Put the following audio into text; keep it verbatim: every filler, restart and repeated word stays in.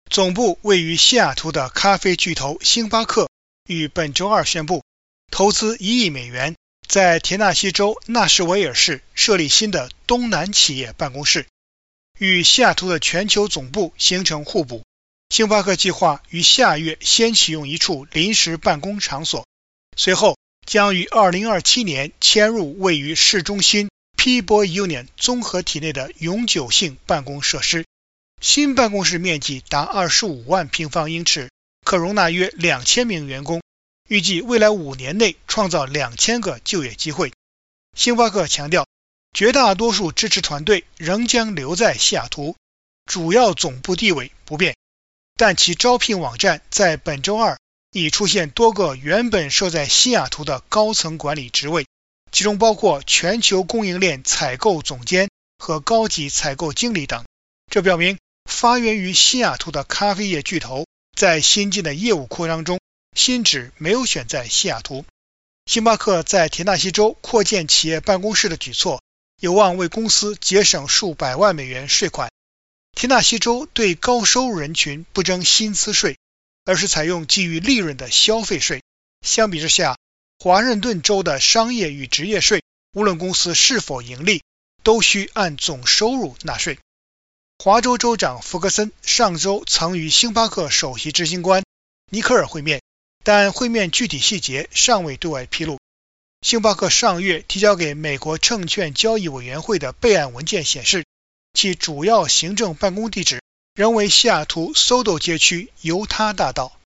总部位于西雅图的咖啡巨头星巴克于本周二宣布，投资一亿美元，在田纳西州纳什维尔市设立新的东南企业办公室，与西雅图的全球总部形成互补。星巴克计划于下月先启用一处临时办公场所，随后将于二零二七年迁入位于市中心 Peabody Union 综合体内的永久性办公设施。新办公室面积达二十五万平方英尺，可容纳约两千名员工，预计未来五年内创造两千个就业机会。星巴克强调，绝大多数支持团队仍将留在西雅图，主要总部地位不变，但其招聘网站在本周二已出现多个原本设在西雅图的高层管理职位，其中包括全球供应链采购总监和高级采购经理等。这表明发源于西雅图的咖啡业巨头在新进的业务扩张中，新址没有选在西雅图。星巴克在田纳西州扩建企业办公室的举措有望为公司节省数百万美元税款。田纳西州对高收入人群不征薪资税，而是采用基于利润的消费税。相比之下，华盛顿州的商业与职业税，无论公司是否盈利，都需按总收入纳税。华州州长福克森上周曾与星巴克首席执行官尼克尔会面，但会面具体细节尚未对外披露。星巴克上月提交给美国证券交易委员会的备案文件显示，其主要行政办公地址仍为西雅图 S O D O 街区犹他大道。